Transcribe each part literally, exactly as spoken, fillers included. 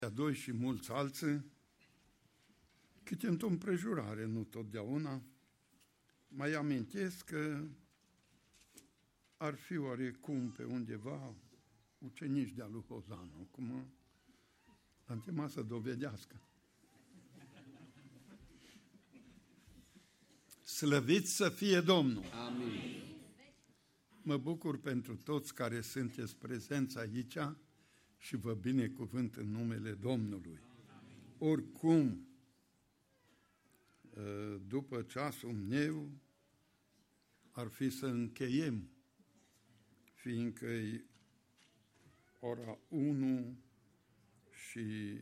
doi și mulți alții, câte într-o împrejurare, nu totdeauna, mai amintesc că ar fi oarecum pe undeva ucenici de-a lui Hozan. Acum am chemat să dovedească. Slăvit să fie Domnul! Amin. Mă bucur pentru toți care sunteți prezenți aici și vă binecuvânt în numele Domnului. Oricum, după ceasul meu, ar fi să încheiem, fiindcă e ora unu și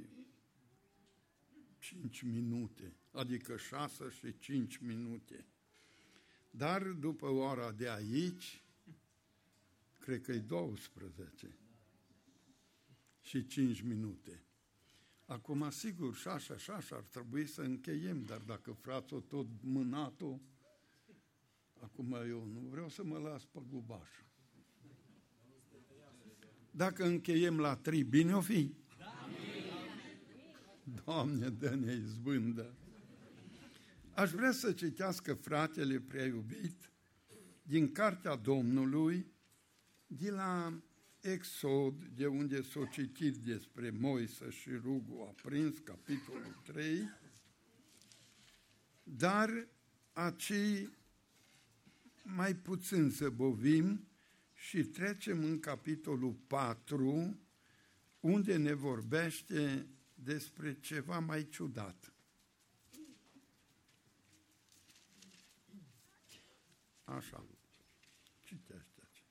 cinci minute, adică șase și cinci minute. Dar după ora de aici, cred că e douăsprezece și cinci minute. Acum, sigur, și așa, și așa ar trebui să încheiem, dar dacă frații tot mânat-o, acum eu nu vreau să mă las pe gubașă. Dacă încheiem la trei, bine o fi? Doamne, dă-ne izbândă! Aș vrea să citească fratele prea iubit din Cartea Domnului, de la Exod, de unde s-a citit despre Moise și rugul aprins, capitolul trei, dar acei mai puțin să bovim și trecem în capitolul patru, unde ne vorbește despre ceva mai ciudat. Așa, citește.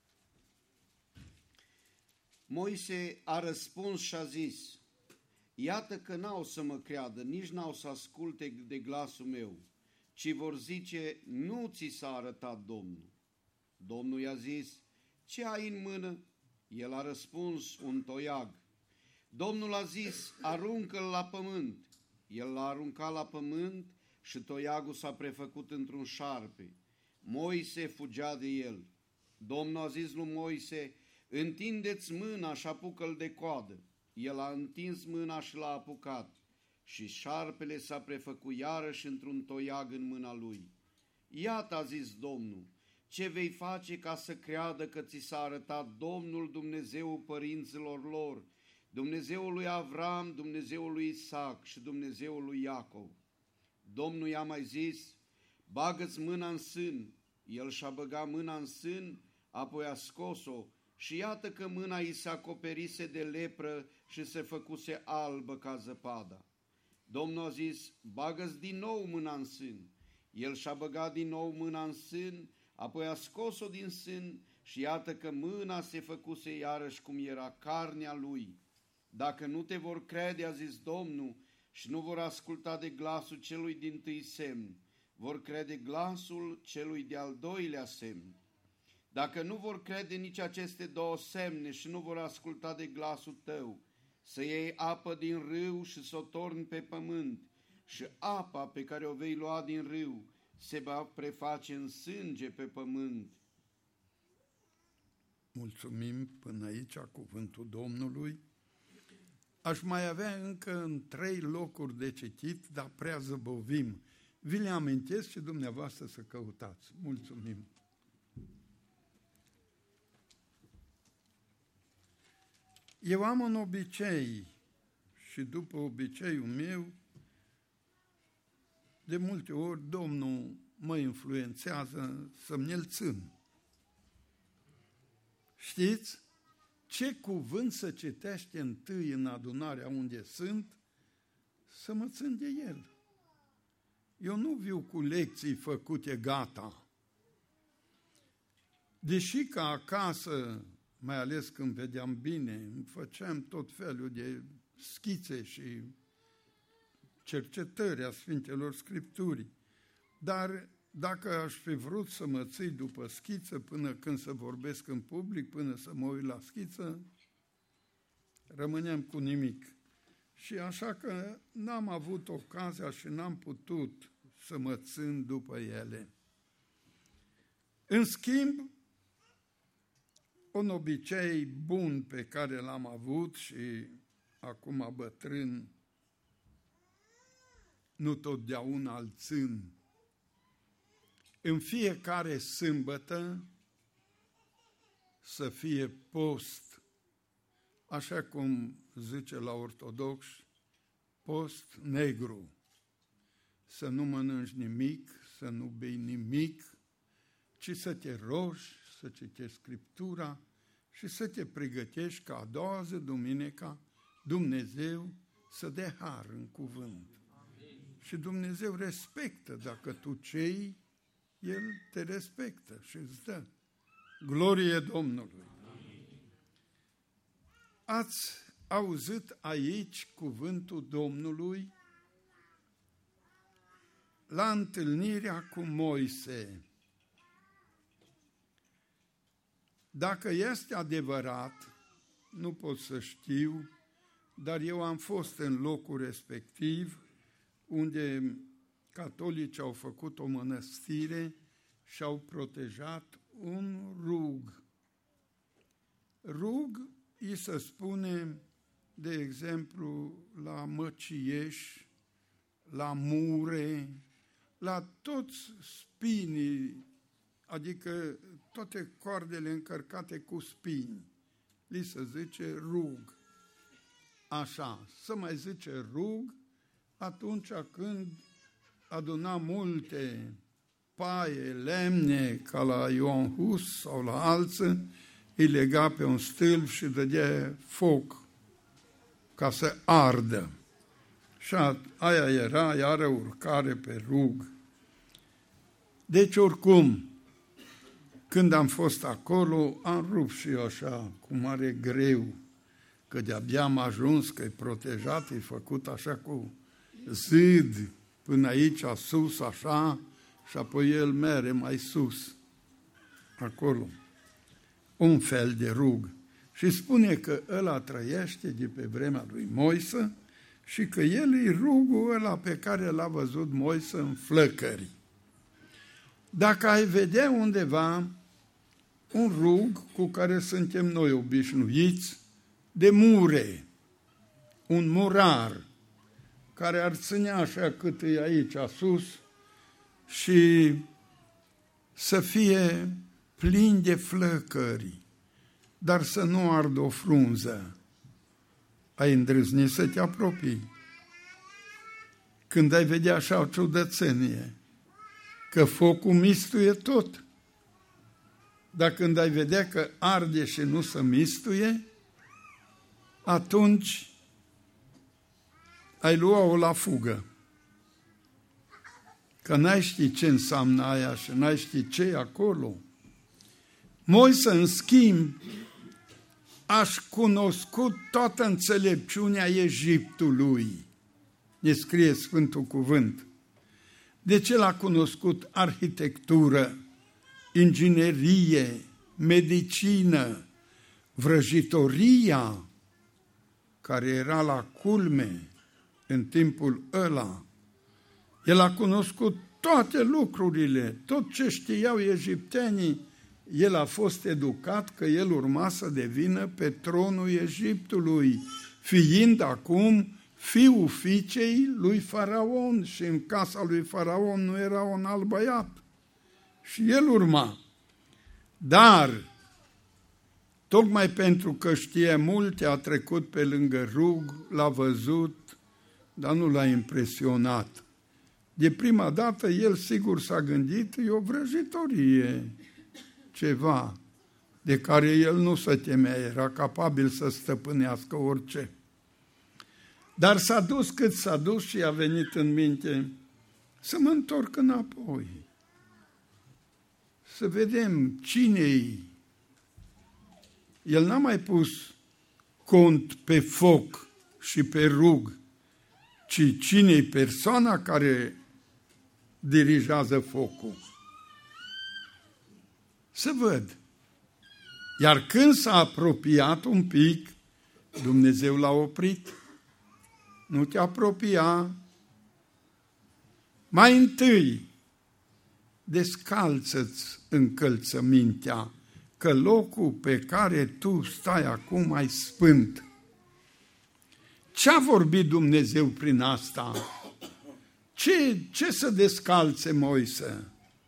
Moise a răspuns și a zis: iată că n-au să mă creadă, nici n-au să asculte de glasul meu, ci vor zice: nu ți s-a arătat Domnul. Domnul i-a zis: ce ai în mână? El a răspuns: un toiag. Domnul a zis: aruncă-l la pământ. El l-a aruncat la pământ și toiagul s-a prefăcut într-un șarpe. Moise fugea de el. Domnul a zis lui Moise: întindeți mâna și apucă-l de coadă. El a întins mâna și l-a apucat și șarpele s-a prefăcut iarăși într-un toiag în mâna lui. Iată, a zis Domnul, ce vei face ca să creadă că ți s-a arătat Domnul, Dumnezeul părinților lor, Dumnezeul lui Avram, Dumnezeul lui Isaac și Dumnezeul lui Iacov. Domnul i-a mai zis: bagă-ți mâna în sân. El și-a băgat mâna în sân, apoi a scos-o și iată că mâna i se acoperise de lepră și se făcuse albă ca zăpada. Domnul a zis: bagă-ți din nou mâna în sân. El și-a băgat din nou mâna în sân, apoi a scos-o din sân și iată că mâna se făcuse iarăși cum era carnea lui. Dacă nu te vor crede, a zis Domnul, și nu vor asculta de glasul celui dintâi semn, vor crede glasul celui de-al doilea semn. Dacă nu vor crede nici aceste două semne și nu vor asculta de glasul tău, să iei apă din râu și să o torni pe pământ, și apa pe care o vei lua din râu se va preface în sânge pe pământ. Mulțumim până aici cuvântul Domnului. Aș mai avea încă în trei locuri de citit, dar prea zăbovim. Vi le amintesc și dumneavoastră să căutați. Mulțumim. Eu am un obicei și după obiceiul meu, de multe ori Domnul mă influențează să-mi îl țin. Știți? Ce cuvânt să citește întâi în adunarea unde sunt, să mă țin de el. Eu nu viu cu lecții făcute gata. Deși ca acasă, mai ales când vedeam bine, îmi făceam tot felul de schițe și cercetări a Sfintelor Scripturii. Dar dacă aș fi vrut să mă ții după schiță până când să vorbesc în public, până să mă uit la schiță, rămâneam cu nimic. Și așa că n-am avut ocazia și n-am putut să mă țin după ele. În schimb, un obicei bun pe care l-am avut și acum bătrân, nu totdeauna îl țin. În fiecare sâmbătă să fie post, așa cum zice la ortodoxi, post negru. Să nu mănânci nimic, să nu bei nimic, ci să te rogi, să citești Scriptura și să te pregătești ca a doua zi, duminica, Dumnezeu să dea har în cuvânt. Amin. Și Dumnezeu respectă, dacă tu cei, El te respectă și îți dă. Glorie Domnului! Amin. Ați auzit aici cuvântul Domnului la întâlnirea cu Moise. Dacă este adevărat, nu pot să știu, dar eu am fost în locul respectiv unde catolicii au făcut o mănăstire și au protejat un rug. Rug îi se spune, de exemplu, la măcieș, la mure, la toți spinii, adică toate coardele încărcate cu spini. Li se zice rug. Așa, să mai zice rug atunci când aduna multe paie, lemne, ca la Ioan Hus sau la alții, îi lega pe un stâlp și dădea foc ca să ardă. Și aia era iară urcare pe rug. Deci oricum, când am fost acolo, am rupt și eu așa, cu mare greu, că de-abia am ajuns, că e protejat, e făcut așa cu zid, până aici, sus, așa, și apoi el mere mai sus, acolo. Un fel de rug. Și spune că ăla trăiește de pe vremea lui Moise și că el e rugul ăla pe care l-a văzut Moise în flăcări. Dacă ai vedea undeva un rug cu care suntem noi obișnuiți, de mure, un murar, care ar ține așa cât e aici sus și să fie plin de flăcări, dar să nu ardă o frunză. Ai îndrăznit să te apropii. Când ai vedea așa o ciudățenie, că focul mistuie tot. Dar când ai vedea că arde și nu se mistuie, atunci ai lua-o la fugă. Că n-ai ști ce înseamnă aia și n-ai ști ce e acolo. Moise, în schimb, aș cunoscut toată înțelepciunea Egiptului. Ne scrie Sfântul Cuvânt. Deci el a cunoscut arhitectură, inginerie, medicină, vrăjitoria, care era la culme în timpul ăla. El a cunoscut toate lucrurile, tot ce știau egiptenii, el a fost educat că el urma să devină pe tronul Egiptului, fiind acum fiul fiicei lui Faraon și în casa lui Faraon nu era un alt băiat. Și el urma. Dar, tocmai pentru că știe multe, a trecut pe lângă rug, l-a văzut, dar nu l-a impresionat. De prima dată, el sigur s-a gândit, e o vrăjitorie, ceva de care el nu se temea, era capabil să stăpânească orice. Dar s-a dus cât s-a dus și a venit în minte să mă întorc înapoi, să vedem cine-i. El n-a mai pus cont pe foc și pe rug, ci cine-i persoana care dirigează focul. Să văd. Iar când s-a apropiat un pic, Dumnezeu l-a oprit. Nu te apropia. Mai întâi, descalță-ți încălțămintea, că locul pe care tu stai acum ai sfânt. Ce-a vorbit Dumnezeu prin asta? Ce, ce să descalțe Moise?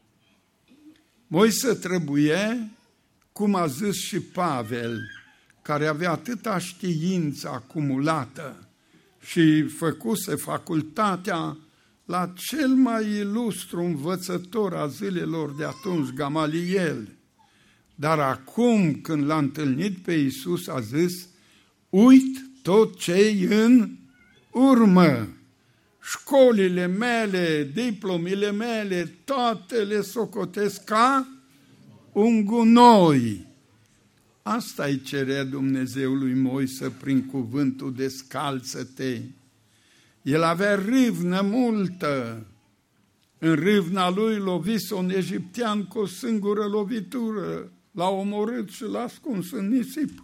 Moise trebuie, cum a zis și Pavel, care avea atâta știință acumulată și făcuse facultatea la cel mai ilustru învățător a zilelor de atunci, Gamaliel. Dar acum, când l-a întâlnit pe Iisus, a zis, uit tot ce-i în urmă. Școlile mele, diplomile mele, toate le socotesc ca un gunoi. Asta îi cerea Dumnezeu lui Moise prin cuvântul descalță-te. El avea râvnă multă. În râvna lui lovise un egiptean cu o singură lovitură. L-a omorât și l-a ascuns în nisip.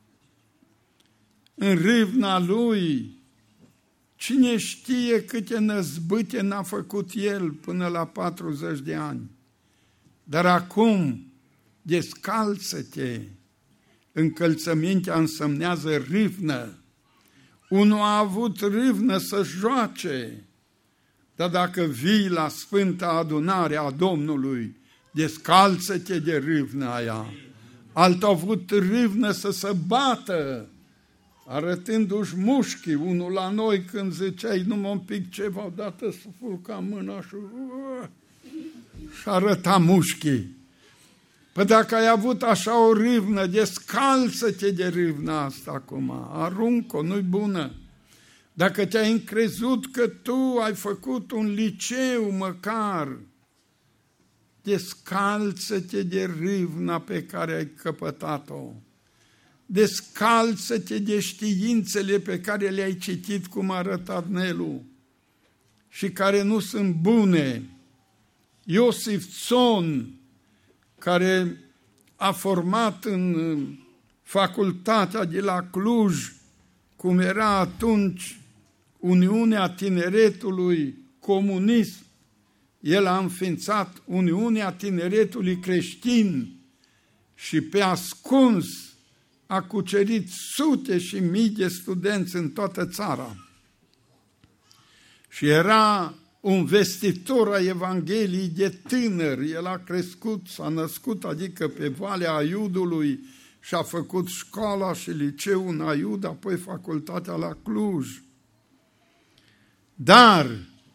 În râvna lui, cine știe câte năzbâte n-a făcut el până la patruzeci de ani. Dar acum, descalță-te. Încălțămintea însemnează râvnă. Unul a avut râvnă să joace, dar dacă vii la Sfânta Adunare a Domnului, descalță-te de râvnă aia. Altul a avut râvnă să se bată, arătându-și mușchii. Unul la noi când ziceai numai un pic ceva, odată să fulca mâna și, și arăta mușchii. Păi dacă ai avut așa o râvnă, descalță-te de râvna asta acum, aruncă-o, nu-i bună. Dacă te-ai încrezut că tu ai făcut un liceu măcar, descalță-te de râvna pe care ai căpătat-o. Descalță-te de științele pe care le-ai citit, cum a arătat Nelu, și care nu sunt bune. Iosif Țon, care a format în facultatea de la Cluj, cum era atunci Uniunea Tineretului Comunist, el a înființat Uniunea Tineretului Creștin și pe ascuns a cucerit sute și mii de studenți în toată țara. Și era un vestitor a Evangheliei de tânăr. El a crescut, s-a născut, adică pe Valea Aiudului, și a făcut școala și liceul în Aiud, apoi facultatea la Cluj. Dar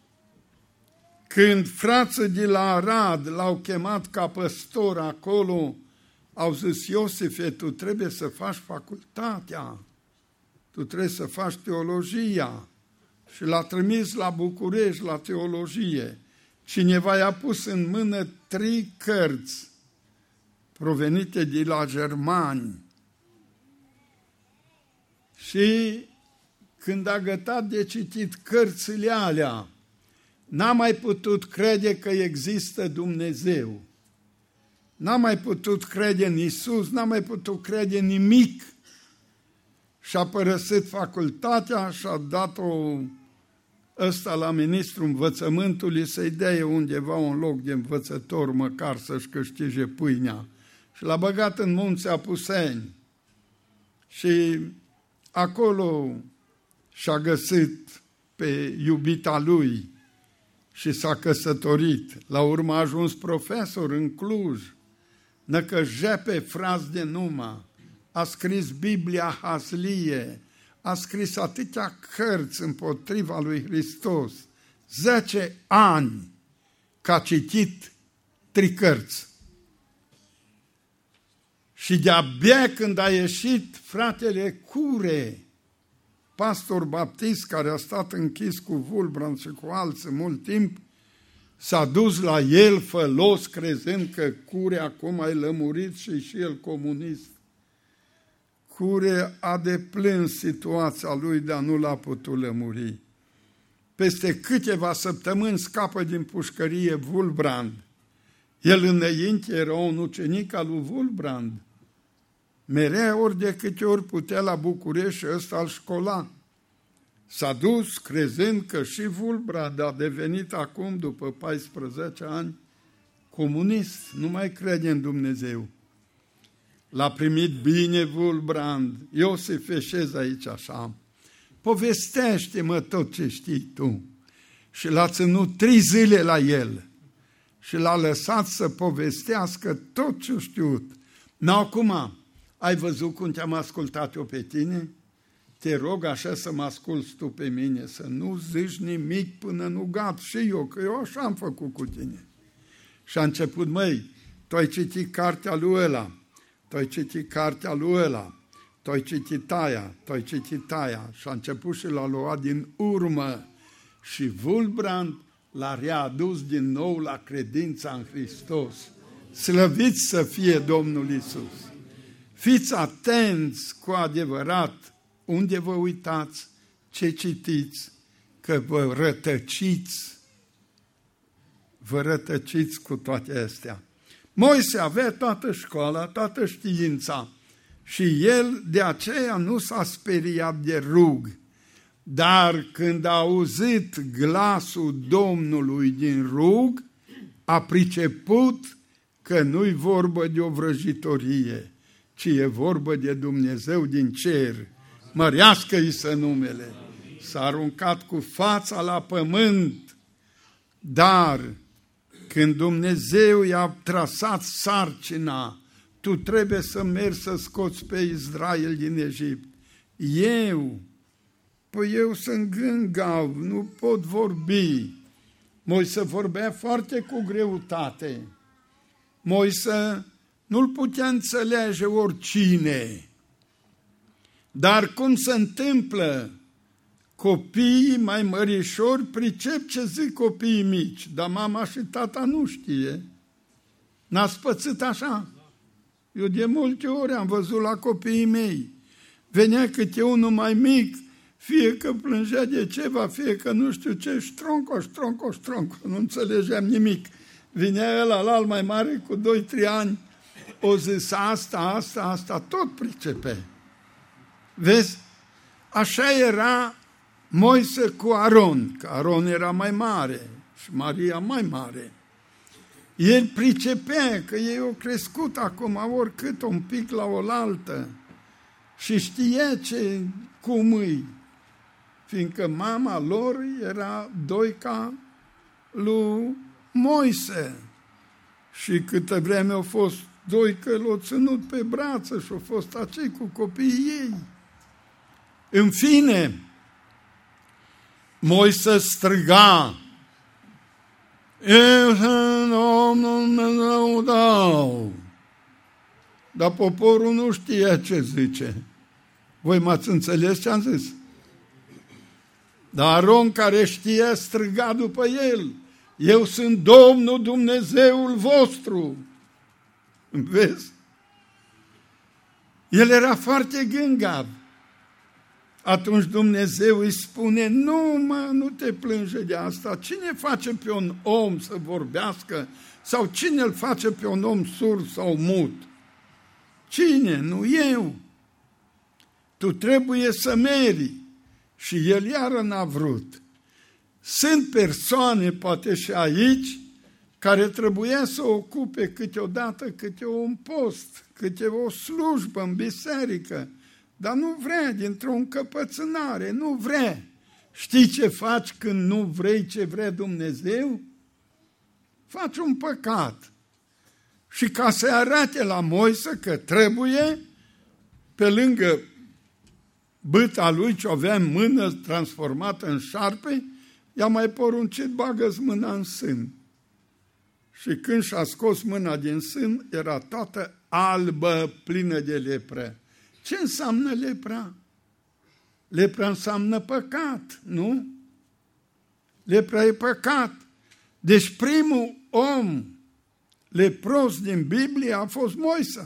când frații de la Arad l-au chemat ca păstor acolo, au zis, Iosife, tu trebuie să faci facultatea, tu trebuie să faci teologia. Și l-a trimis la București, la teologie. Cineva i-a pus în mână trei cărți provenite de la germani. Și când a gătat de citit cărțile alea, n-a mai putut crede că există Dumnezeu. N-a mai putut crede în Iisus, n-a mai putut crede nimic. Și-a părăsit facultatea și a dat-o ăsta la ministrul învățământului să-i dea undeva un loc de învățător, măcar să-și câștige pâinea. Și l-a băgat în Munții Apuseni. Și acolo și-a găsit pe iubita lui și s-a căsătorit. La urmă a ajuns profesor în Cluj, năcăjepe fraz de numă, a scris Biblia Haslie, a scris atâtea cărți împotriva lui Hristos. Zece ani că a citit trei cărți. Și de-abia când a ieșit fratele Cure, pastor baptist care a stat închis cu Wulbrand și cu alții mult timp, s-a dus la el fălos, crezând că Cure acum a lămurit și și el comunist. Cure a deplâns situația lui, dar nu l-a putut lămuri. Peste câteva săptămâni scapă din pușcărie Wulbrand. El înainte era un ucenic al lui Wulbrand. Mereu ori de câte ori putea la București și ăsta îl școla. S-a dus crezând că și Wulbrand a devenit acum, după paisprezece ani, comunist. Nu mai crede în Dumnezeu. L-a primit bine Wulbrand. Iosif, șezi aici așa. povestește-mă tot ce știi tu. Și l-a ținut trei zile la el și l-a lăsat să povestească tot ce știut. N-au acum, ai văzut cum te-am ascultat eu pe tine? Te rog așa să mă asculți tu pe mine, să nu zici nimic până nu gat și eu, că eu așa am făcut cu tine. Și a început, măi, tu ai citit cartea lui ăla, tu ai citit cartea lui ăla, tu ai citit aia, tu ai citit aia. Și a început și l-a luat din urmă. Și Wulfbrand l-a readus din nou la credința în Hristos. Slăviți să fie Domnul Iisus! Fiți atenți cu adevărat unde vă uitați, ce citiți, că vă rătăciți, vă rătăciți cu toate astea. Moise avea toată școala, toată știința și el de aceea nu s-a speriat de rug. Dar când a auzit glasul Domnului din rug, a priceput că nu-i vorbă de o vrăjitorie, ci e vorbă de Dumnezeu din cer. Mărească-i să numele. S-a aruncat cu fața la pământ, dar când Dumnezeu i-a trasat sarcina, tu trebuie să mergi să scoți pe Israel din Egipt. Eu, păi eu sunt gângav, nu pot vorbi. Moise vorbea foarte cu greutate. Moise nu-l putea înțelege oricine. Dar cum se întâmplă? Copiii mai mărișori pricep ce zic copiii mici, dar mama și tata nu știe. N-ați pățit așa? Eu de multe ori am văzut la copiii mei. Venea câte unul mai mic, fie că plângea de ceva, fie că nu știu ce, ștronco, ștronco, ștronco, nu înțelegeam nimic. Vinea ăla la al mai mare cu doi trei ani, o zis asta, asta, asta, tot pricepe. Vezi? Așa era Moise cu Aron, că Aron era mai mare și Maria mai mare. El pricepea că ei au crescut acum oricât un pic la oaltă și știa ce, cum îi, fiindcă mama lor era doica lui Moise și câtă vreme au fost doică, l-au ținut pe brață și au fost acei cu copiii ei. În fine, Moise striga, Dumnezeu dau. Dar poporul nu știa ce zice. Voi m-ați înțeles ce am zis? Dar Aron, care știa, striga după el, eu sunt Domnul Dumnezeul vostru. Vezi? El era foarte gângav. Atunci Dumnezeu îi spune, nu mă, nu te plânge de asta. Cine face pe un om să vorbească? Sau cine îl face pe un om surd sau mut? Cine? Nu eu. Tu trebuie să meri. Și el iară n-a vrut. Sunt persoane, poate și aici, care trebuia să ocupe câteodată câte un post, câte o slujbă în biserică, dar nu vrea, dintr-o încăpățânare, nu vrea. Știi ce faci când nu vrei ce vrea Dumnezeu? Faci un păcat. Și ca să arate la Moise că trebuie, pe lângă bâta lui ce avea în mână transformată în șarpe, i-a mai poruncit, bagă-ți mâna în sân. Și când și-a scos mâna din sân, era toată albă, plină de lepră. Ce înseamnă lepra? Lepra înseamnă păcat, nu? Lepra e păcat. Deci primul om lepros din Biblie a fost Moise.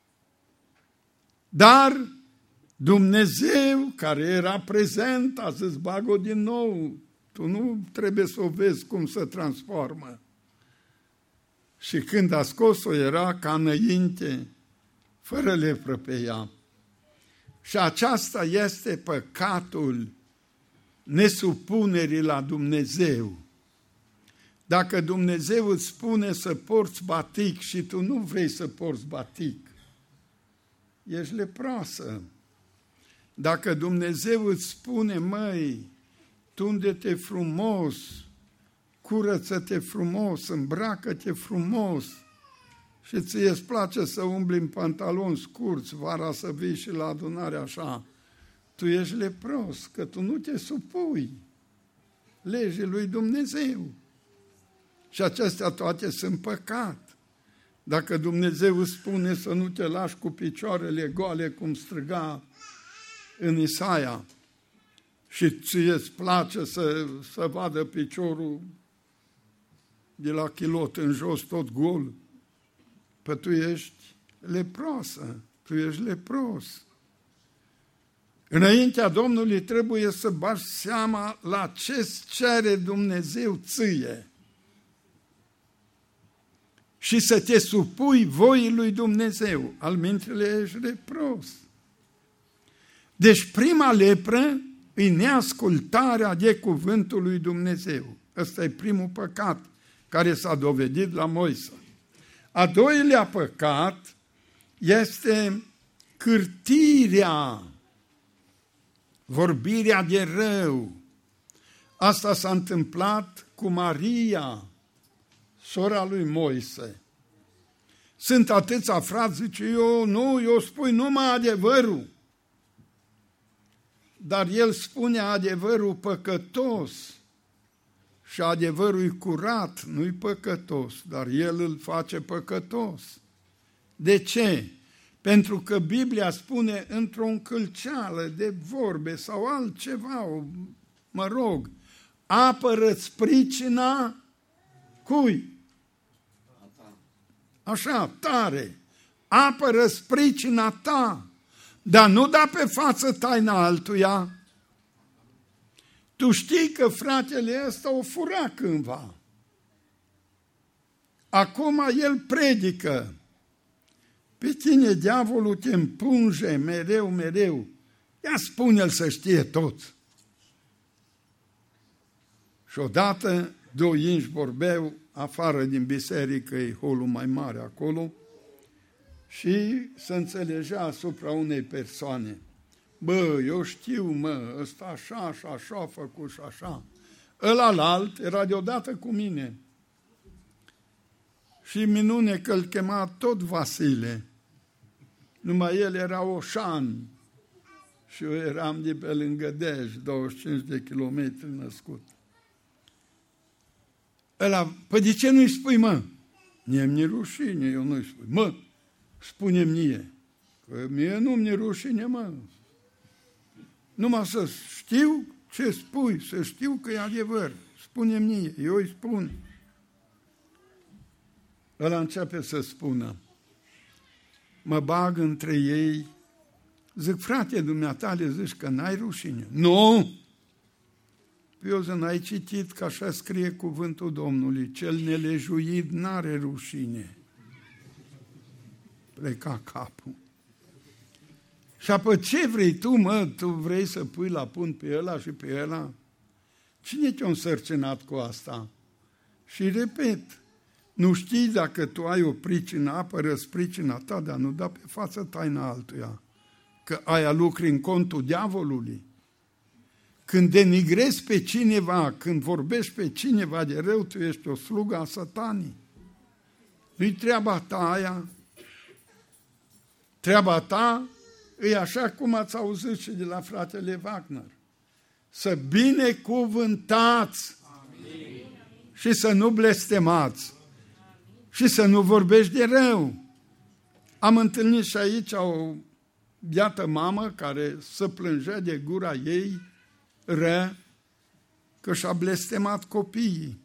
Dar Dumnezeu, care era prezent, a zis, bag-o din nou. Tu nu trebuie să o vezi cum se transformă. Și când a scos-o, era ca înainte, fără lepră pe ea. Și aceasta este păcatul nesupunerii la Dumnezeu. Dacă Dumnezeu îți spune să porți batic și tu nu vrei să porți batic, ești leproasă. Dacă Dumnezeu îți spune, măi, tunde-te frumos, curăță-te frumos, îmbracă-te frumos și ție îți place să umbli în pantaloni scurți, vara să vii și la adunare așa, tu ești lepros, că tu nu te supui legii lui Dumnezeu. Și acestea toate sunt păcat. Dacă Dumnezeu îți spune să nu te lași cu picioarele goale, cum striga în Isaia, și ție îți place să, să vadă piciorul de la chilot în jos tot gol, păi tu ești leproasă, tu ești lepros. Înaintea Domnului trebuie să bagi seama la ce-ți cere Dumnezeu ție și să te supui voii lui Dumnezeu, almintele ești lepros. Deci prima lepră e neascultarea de cuvântul lui Dumnezeu. Ăsta e primul păcat care s-a dovedit la Moise. A doilea păcat este cârtirea, vorbirea de rău. Asta s-a întâmplat cu Maria, sora lui Moise. Sunt atâția frați, zice, eu nu, eu spui numai adevărul. Dar el spune adevărul păcătos și adevărul e curat, nu-i păcătos, dar el îl face păcătos. De ce? Pentru că Biblia spune într-o încălceală de vorbe sau altceva, mă rog, apără-ți pricina cui? Așa, tare, apără-ți pricina ta, dar nu da pe față taina altuia. Tu știi că fratele ăsta o fura cândva. Acum el predică. Pe tine diavolul te împunge mereu, mereu. Ia spune-l să știe tot. Și odată doi inși vorbeau afară din biserică, e holul mai mare acolo, și se înțelegea asupra unei persoane. Bă, eu știu, mă, ăsta așa și așa a făcut și așa. Ălalalt era deodată cu mine. Și minune că îl chema tot Vasile. Numai el era Oșan și eu eram de pe lângă Dej, douăzeci și cinci de kilometri născut. Ăla, păi de ce nu-i spui, mă? Mie-mi rușine, eu nu-i spui. Mă, spune-mi mie, că mie nu-mi rușine, mă. Numai să știu ce spui, să știu că e adevăr. Spune-mi mie, eu îi spun. Ăla începe să spună, mă bag între ei, zic, frate, dumneata le zici că n-ai rușine. Nu! Eu zic, n-ai citit că așa scrie cuvântul Domnului, cel nelejuit n-are rușine. Pleca capul. Și apoi ce vrei tu, mă? Tu vrei să pui la punct pe ăla și pe ăla? Cine te-a însărcinat cu asta? Și repet, nu știi dacă tu ai o pricină, apără-ți pricina ta, dar nu da pe față taina altuia. Că aia lucri în contul diavolului. Când denigrezi pe cineva, când vorbești pe cineva de rău, tu ești o slugă a Satanii. Nu-i treaba ta aia. Treaba ta e așa cum ați auzit și de la fratele Wagner. Să binecuvântați. Amin. Și să nu blestemați. Și să nu vorbești de rău. Am întâlnit și aici o biată mamă care se plângea de gura ei ră că și-a blestemat copiii.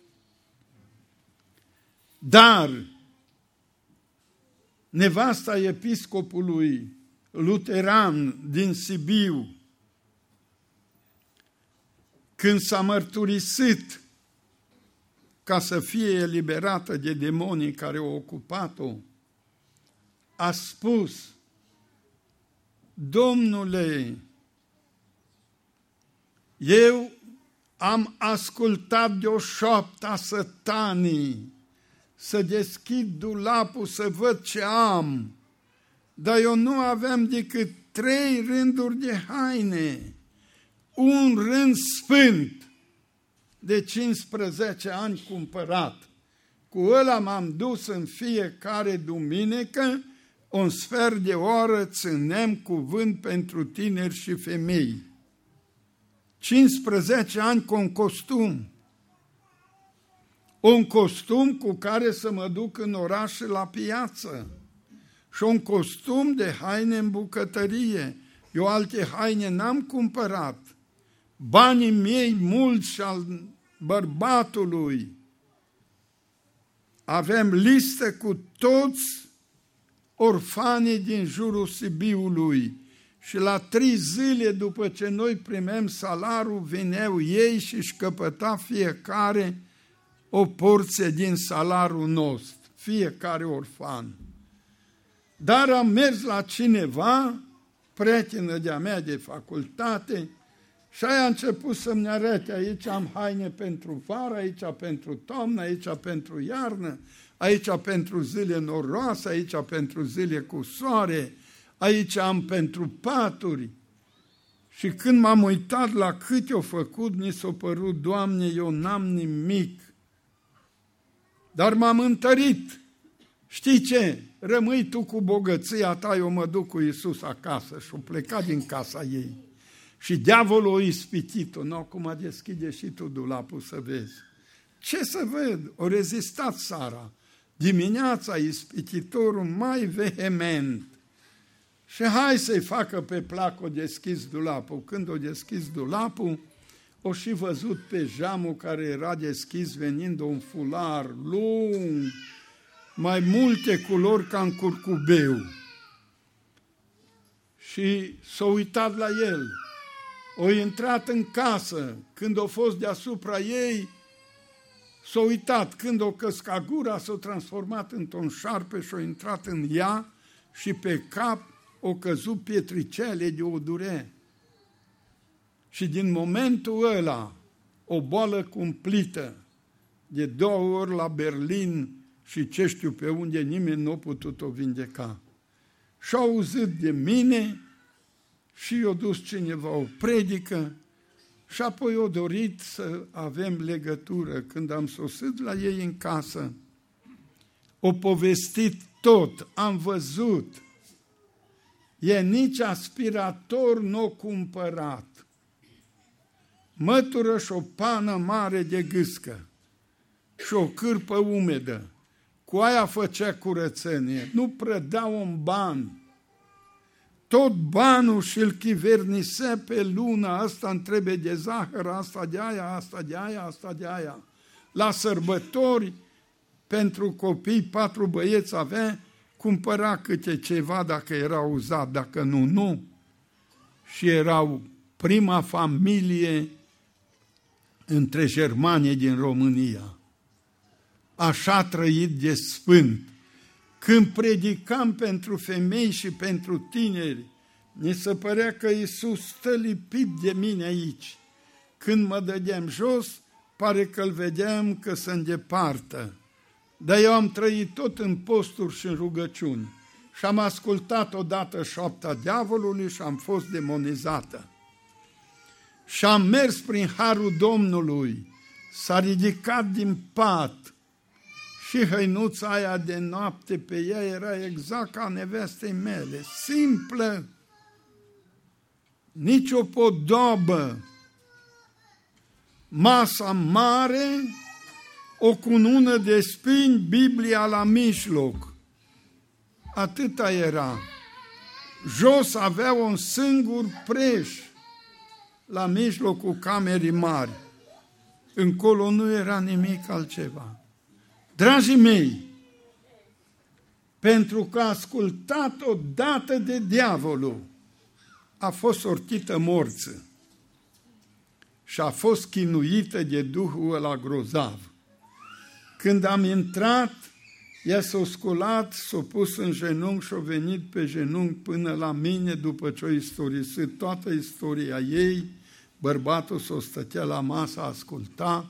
Dar nevasta episcopului luteran din Sibiu, când s-a mărturisit ca să fie eliberată de demonii care au ocupat-o, a spus, Domnule, eu am ascultat de o șoaptă a Satanii, să deschid dulapul să văd ce am, dar eu nu aveam decât trei rânduri de haine, un rând sfânt de cincisprezece ani cumpărat. Cu ăla m-am dus în fiecare duminică, un sfert de oră ținem cuvânt pentru tineri și femei. cincisprezece ani cu un costum. Un costum cu care să mă duc în oraș și la piață. Și un costum de haine în bucătărie. Eu alte haine n-am cumpărat. Banii mei mulți și al bărbatului. Avem listă cu toți orfanii din jurul Sibiului. Și la trei zile după ce noi primem salarul, veneau ei și își căpăta fiecare o porție din salarul nostru, fiecare orfan. Dar am mers la cineva, prietenă de-a mea de facultate, și aia a început să-mi arate, aici am haine pentru vară, aici pentru toamnă, aici pentru iarnă, aici pentru zile noroase, aici pentru zile cu soare, aici am pentru paturi. Și când m-am uitat la cât i-o făcut, mi s-a părut, Doamne, eu n-am nimic. Dar m-am întărit. Știi ce? Rămâi tu cu bogăția ta, eu mă duc cu Iisus acasă. Și-o plecat din casa ei. Și diavolul a ispitit-o. Nu, acum deschide și tu dulapul să vezi. Ce să văd? O rezistat Sara. Dimineața ispititorul mai vehement. Și hai să-i facă pe plac, o deschis dulapul. Când o deschis dulapul, o și văzut pe geamul care era deschis venind un fular lung, mai multe culori ca în curcubeu. Și s-a uitat la el. O intrat în casă, când a fost deasupra ei, s-a uitat. Când o căscat gura, s-a transformat într-un șarpe și a intrat în ea și pe cap o căzut pietricele de odure. Și din momentul ăla, o boală cumplită, de două ori la Berlin și ce știu pe unde, nimeni nu a putut-o vindeca. Și-a auzit de mine și i-a dus cineva o predică și apoi a dorit să avem legătură. Când am sosit la ei în casă, o povestit tot, am văzut. E nici aspirator nu cumpărat. Mătură și o pană mare de gâscă și o cârpă umedă. Cu aia făcea curățenie. Nu prădea un ban. Tot banul și-l chivernise pe lună. Asta îmi trebuie de zahăr, asta de aia, asta de aia, asta de aia. La sărbători, pentru copii, patru băieți avea, cumpăra câte ceva dacă era uzat, dacă nu, nu. Și erau prima familie între germanii din România. Așa a trăit de sfânt. Când predicam pentru femei și pentru tineri, mi se părea că Iisus stă lipit de mine aici. Când mă dădeam jos, pare că îl vedeam că se îndepărtă. Dar eu am trăit tot în posturi și în rugăciuni și am ascultat odată șoapta diavolului și am fost demonizată. Și am mers prin harul Domnului, s-a ridicat din pat și hăinuța aia de noapte pe ea era exact ca nevestei mele, simplă, nici o podobă, masa mare, o cunună de spini, Biblia la mijloc. Atâta era. Jos avea un singur preș la mijlocul camerii mari. Încolo nu era nimic altceva. Dragii mei, pentru că a ascultat odată de diavolul, a fost sortită morță și a fost chinuită de duhul ăla grozav. Când am intrat, ea s-a sculat, s-a pus în genunchi și a venit pe genunchi până la mine după ce a istorisit toată istoria ei. Bărbatul s-o stătea la masă, asculta,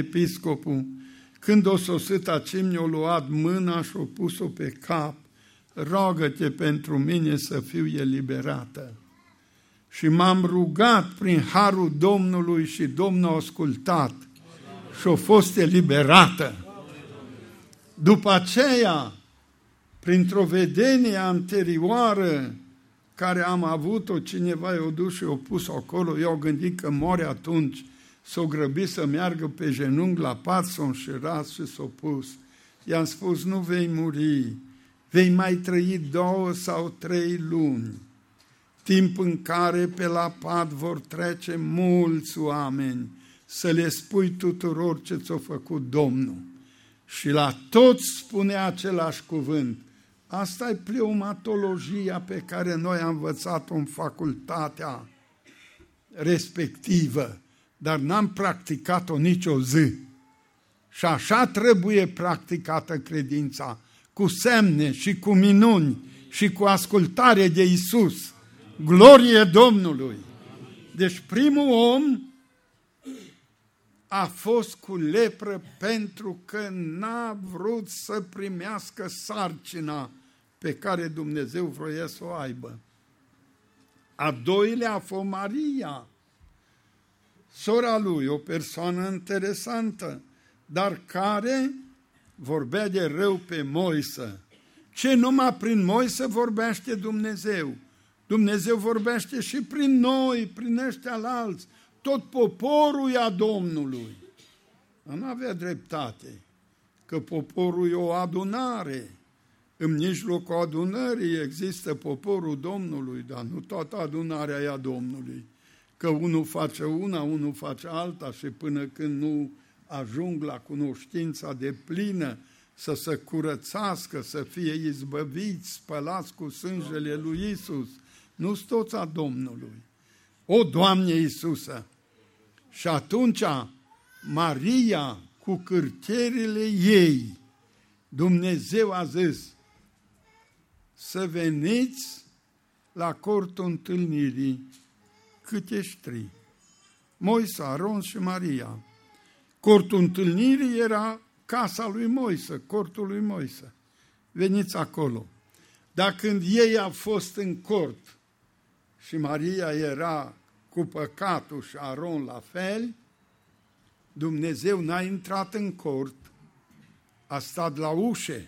episcopul. Când o sosit aici, mi-a luat mâna și a pus-o pe cap, roagă-te pentru mine să fiu eliberată. Și m-am rugat prin harul Domnului și Domnul a ascultat și a fost eliberată. După aceea, printr-o vedenie anterioară care am avut-o, cineva i-a dus și i-a pus acolo, eu am gândit că moare atunci, s-o grăbit să meargă pe genunchi la pat, s-o înșirat și s-o pus. I-am spus, nu vei muri, vei mai trăi două sau trei luni, timp în care pe la pat vor trece mulți oameni, să le spui tuturor ce ți-a făcut Domnul. Și la toți spune același cuvânt. Asta e pneumatologia pe care noi am învățat-o în facultatea respectivă, dar n-am practicat-o nicio zi. Și așa trebuie practicată credința, cu semne și cu minuni și cu ascultare de Iisus. Glorie Domnului! Deci primul om a fost cu lepră pentru că n-a vrut să primească sarcina pe care Dumnezeu vroia să o aibă. A doilea a fost Maria, sora lui, o persoană interesantă, dar care vorbea de rău pe Moise. Ce numai prin Moise vorbește Dumnezeu? Dumnezeu vorbește și prin noi, prin ăștia alți. Tot poporul e a Domnului. Nu avea dreptate, că poporul e o adunare. În mijlocul adunării există poporul Domnului, dar nu toată adunarea e a Domnului. Că unul face una, unul face alta și până când nu ajung la cunoștința deplină, să se curățească, să fie izbăviți, spălați cu sângele lui Iisus, nu-s toți a Domnului. O, Doamne Iisuse! Și atunci Maria, cu cârcherile ei, Dumnezeu a zis, să veniți la cortul întâlnirii câte ștri. Moise, Aron și Maria. Cortul întâlnirii era casa lui Moise, cortul lui Moise. Veniți acolo. Dar când ei au fost în cort și Maria era cu păcatul și Aron la fel, Dumnezeu n-a intrat în cort, a stat la ușe.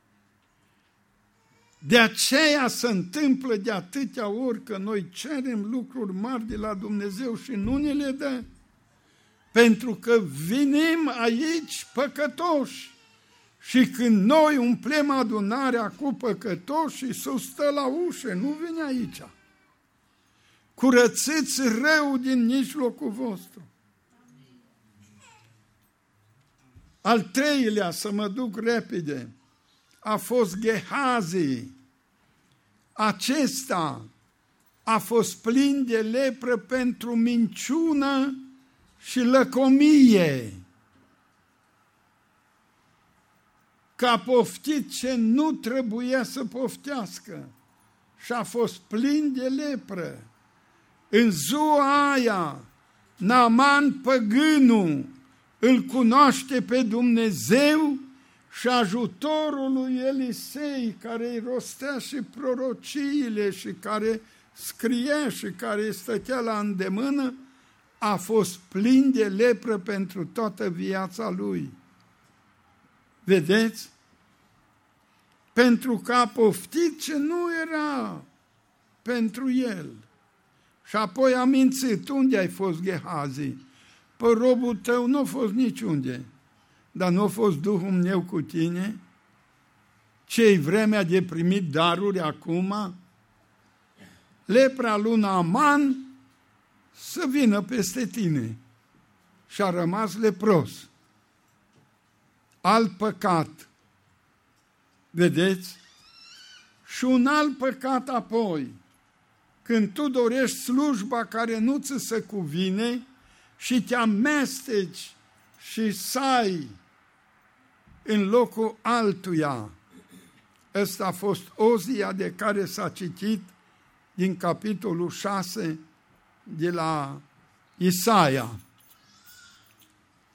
De aceea se întâmplă de atâtea ori că noi cerem lucruri mari de la Dumnezeu și nu ne le dă. Pentru că venim aici păcătoși și când noi umplem adunarea cu păcătoși, Iisus stă la ușă, nu vine aici. Curățiți rău din mijlocul vostru. Al treilea, să mă duc repede, a fost Gehazi. Acesta a fost plin de lepră pentru minciună și lăcomie, că a poftit ce nu trebuia să poftească și a fost plin de lepră. În ziua aia, Naaman păgânul îl cunoaște pe Dumnezeu și ajutorul lui Elisei, care îi rostea și prorociile și care scria și care îi stătea la îndemână, a fost plin de lepră pentru toată viața lui. Vedeți? Pentru că a poftit ce nu era pentru el. Și apoi a mințit. Unde ai fost, Gehazi? Păi robul tău nu a fost niciunde. Dar nu a fost Duhul meu cu tine? Ce-i vremea de primit daruri acum? Lepra lui Naaman să vină peste tine. Și a rămas lepros. Alt păcat. Vedeți? Și un alt păcat apoi. Când tu dorești slujba care nu ți se cuvine și te amesteci și sai în locul altuia. Ăsta a fost Ozia de care s-a citit din capitolul șase de la Isaia.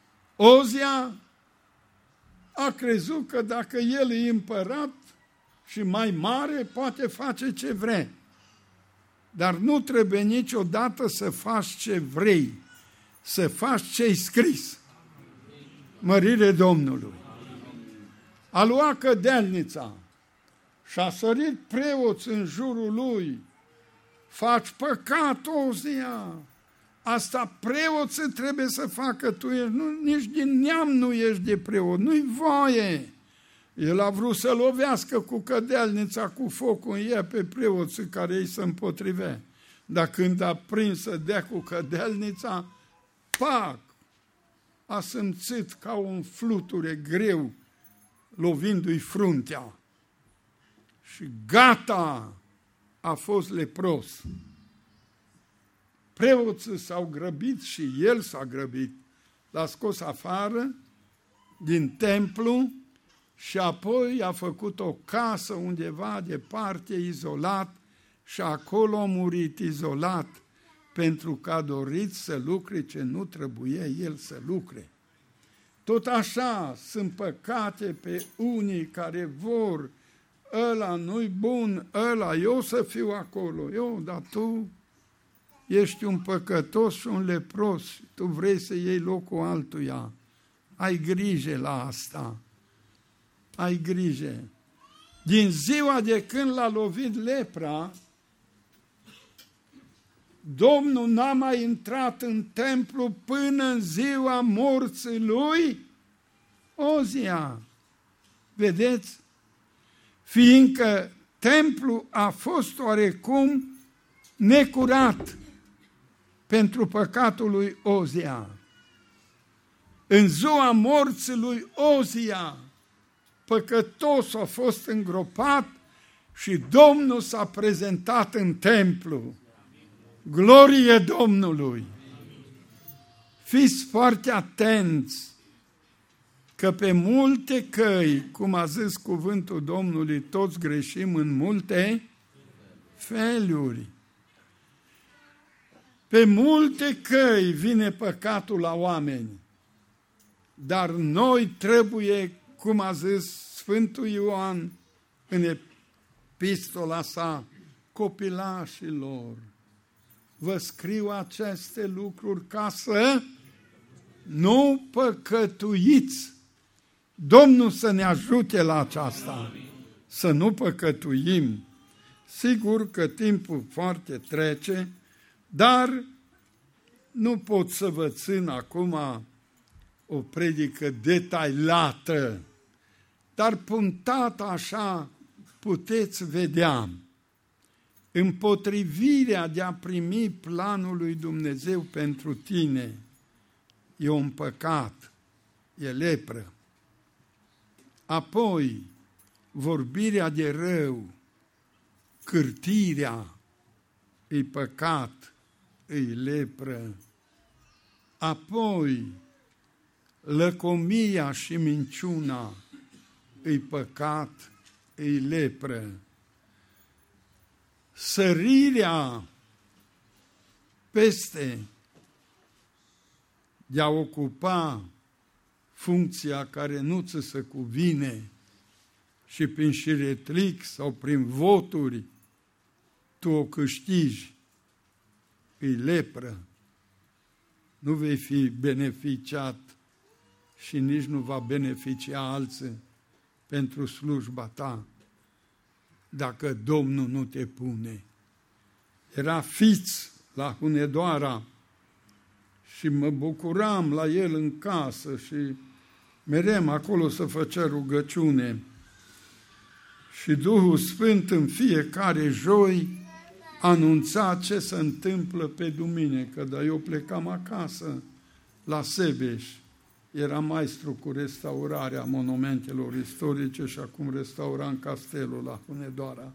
Ozia a crezut că dacă el e împărat și mai mare poate face ce vrea. Dar nu trebuie niciodată să faci ce vrei, să faci ce-i scris. Mărire Domnului. A luat cădelnița și a sărit preoți în jurul lui. Faci păcat, Ozia. Asta preoții trebuie să facă, tu ești, nu, nici din neam nu ești de preot, nu-i voie. El a vrut să lovească cu cădelnița, cu focul în ea pe preoții care ei se împotrivea. Dar când a prins să dea cu cădelnița, pac, a simțit ca un fluture greu, lovindu-i fruntea. Și gata, a fost lepros. Preoții s-au grăbit și el s-a grăbit. L-a scos afară din templu și apoi a făcut o casă undeva departe, izolat, și acolo a murit izolat, pentru că a dorit să lucre ce nu trebuia el să lucre. Tot așa sunt păcate pe unii care vor, ăla nu-i bun, ăla, eu să fiu acolo, eu, dar tu ești un păcătos și un lepros, tu vrei să iei locul altuia. Ai grijă la asta, ai grijă. Din ziua de când l-a lovit lepra, Domnul n-a mai intrat în templu până în ziua morții lui Ozia. Vedeți? Fiindcă templul a fost oarecum necurat pentru păcatul lui Ozia. În ziua morții lui Ozia, păcătos a fost îngropat și Domnul s-a prezentat în templu. Glorie Domnului! Fiți foarte atenți că pe multe căi, cum a zis cuvântul Domnului, toți greșim în multe feluri. Pe multe căi vine păcatul la oameni, dar noi trebuie, cum a zis Sfântul Ioan în epistola sa, copilașilor, vă scriu aceste lucruri ca să nu păcătuiți. Domnul să ne ajute la aceasta, să nu păcătuim. Sigur că timpul foarte trece, dar nu pot să vă țin acum o predică detaliată, dar puntat așa puteți vedea. Împotrivirea de a primi planul lui Dumnezeu pentru tine e un păcat, e lepră. Apoi, vorbirea de rău, cârtirea, e păcat, e lepră. Apoi, lăcomia și minciuna, e păcat, e lepră. Sărirea peste de a ocupa funcția care nu ți se cuvine și prin șiretlic sau prin voturi tu o câștigi, e lepră. Nu vei fi beneficiat și nici nu va beneficia alții pentru slujba ta, dacă Domnul nu te pune. Era fiț la Hunedoara și mă bucuram la el în casă și merem acolo să făcea rugăciune. Și Duhul Sfânt în fiecare joi anunța ce se întâmplă pe duminică, dar eu plecam acasă la Sebeș. Era maestru cu restaurarea monumentelor istorice și acum restauram castelul la Hunedoara.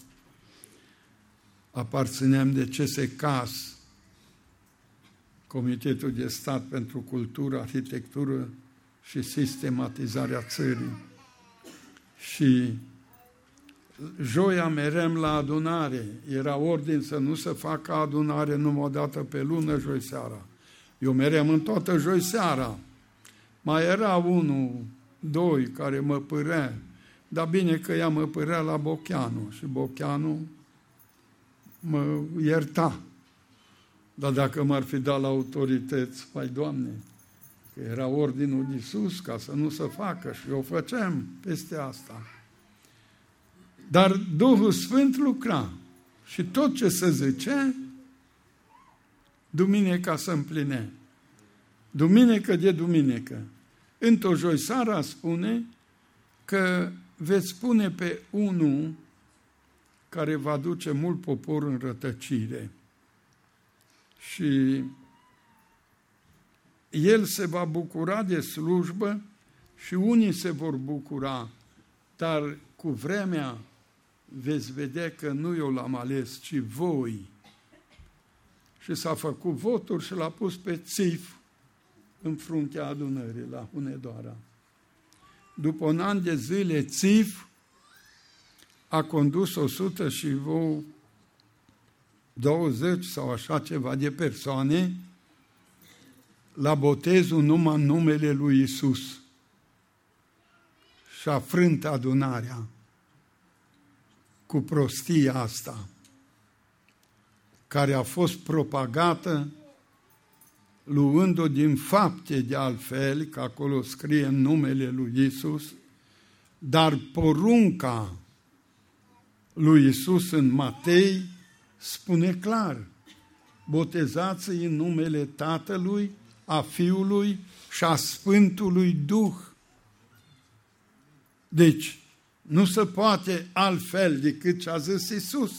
Aparțineam de C S C A S, Comitetul de Stat pentru Cultură, Arhitectură și Sistematizarea Țării. Și joia merem la adunare. Era ordin să nu se facă adunare numai o dată pe lună, joi seara. Eu merem în toată joi seara. Mai era unul, doi, care mă părea. dar bine că ea mă părea la Bocheanu și Bocheanu mă ierta. Dar dacă m-ar fi dat la autorități, vai Doamne, că era ordinul de Iisus ca să nu se facă și o făceam peste asta. Dar Duhul Sfânt lucra și tot ce se zice, duminica se împline. Duminică de duminică. Într-o joi seara spune că veți pune pe unul care va duce mult popor în rătăcire. Și el se va bucura de slujbă și unii se vor bucura, dar cu vremea veți vedea că nu eu l-am ales, ci voi. Și s-a făcut voturi și l-a pus pe Țif în fruntea adunării la Hunedoara. După un an de zile, Țif a condus o sută și douăzeci sau așa ceva de persoane la botezul numai în numele lui Iisus. Și a frânt adunarea cu prostia asta, care a fost propagată luând-o din fapte de altfel, că acolo scrie în numele lui Iisus, dar porunca lui Iisus în Matei spune clar, botezați-i în numele Tatălui, a Fiului și a Sfântului Duh. Deci, nu se poate altfel decât ce a zis Iisus.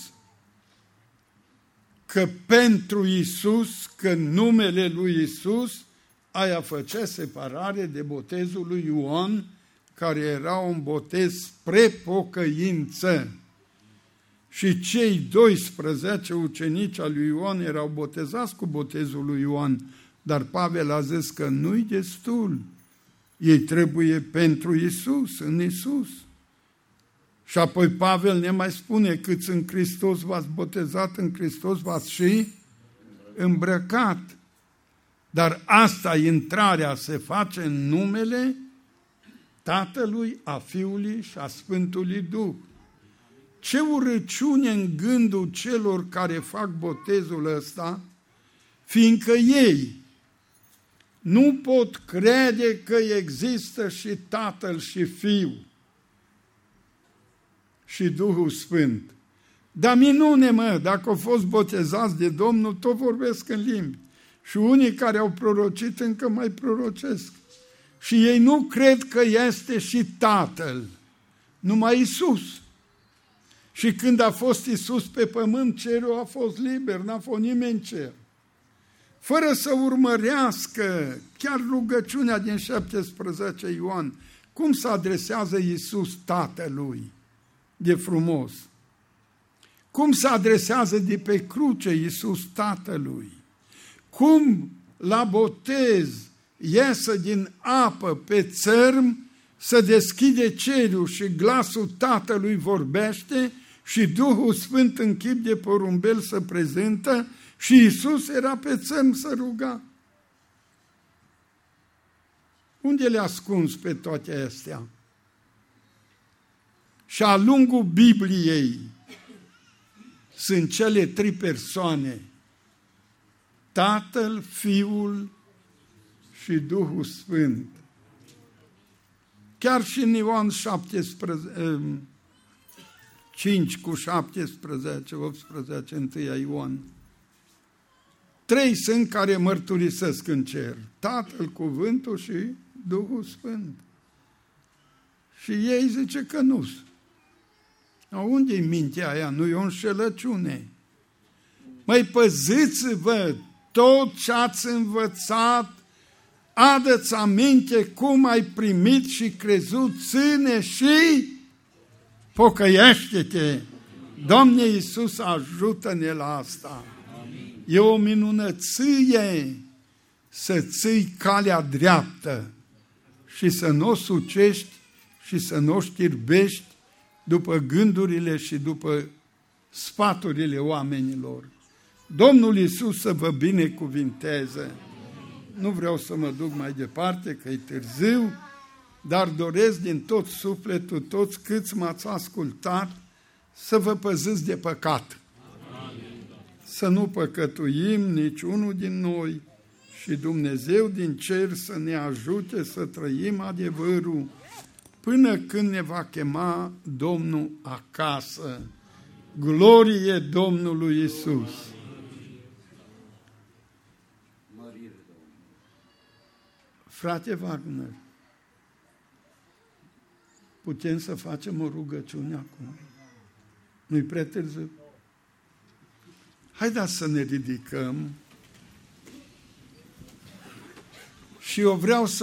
Că pentru Iisus, că numele lui Iisus, aia făcea separare de botezul lui Ioan, care era un botez spre pocăință. Și cei doisprezece ucenici al lui Ioan erau botezați cu botezul lui Ioan, dar Pavel a zis că nu-i destul. Ei trebuie pentru Iisus, în Iisus. Și apoi Pavel ne mai spune, câți în Hristos v-ați botezat, în Hristos v-ați și îmbrăcat. Dar asta, intrarea, se face în numele Tatălui, a Fiului și a Sfântului Duh. Ce urăciune în gândul celor care fac botezul ăsta, fiindcă ei nu pot crede că există și Tatăl și Fiul și Duhul Sfânt. Dar minune, mă, dacă au fost botezați de Domnul, tot vorbesc în limbi. Și unii care au prorocit încă mai prorocesc. Și ei nu cred că este și Tatăl, numai Iisus. Și când a fost Iisus pe pământ, cerul a fost liber, n-a fost nimeni în cer. Fără să urmărească chiar rugăciunea din șaptesprezece Ioan, cum se adresează Iisus Tatălui de frumos. Cum se adresează de pe cruce Iisus Tatălui. Cum la botez iese din apă pe țărm, se deschide cerul și glasul Tatălui vorbește și Duhul Sfânt în chip de porumbel se prezintă și Iisus era pe țărm să ruga. Unde le-a ascuns pe toate astea? Și-a lungul Bibliei sunt cele trei persoane, Tatăl, Fiul și Duhul Sfânt. Chiar și în Ioan șaptesprezece, cinci cu șaptesprezece, optsprezece, întâia Ioan. Trei sunt care mărturisesc în cer, Tatăl, Cuvântul și Duhul Sfânt. Și ei zice că nu. Unde-i mintea aia? Nu e o înșelăciune. Măi, păziți-vă tot ce ați învățat, adă-ți aminte cum ai primit și crezut, ține și pocăiește-te. Doamne Iisus, ajută-ne la asta. Amin. E o minunăție să ții calea dreaptă și să nu o sucești și să nu o știrbești după gândurile și după sfaturile oamenilor. Domnul Iisus să vă binecuvinteze. Nu vreau să mă duc mai departe, că e târziu. dar doresc din tot sufletul, toți câți m-ați ascultat, să vă păziți de păcat. Amin. Să nu păcătuim niciunul din noi și Dumnezeu din cer să ne ajute să trăim adevărul până când ne va chema Domnul acasă. Glorie Domnului Iisus! Frate Wagner, putem să facem o rugăciune acum? Nu-i prea târziu? Haideți să ne ridicăm și eu vreau să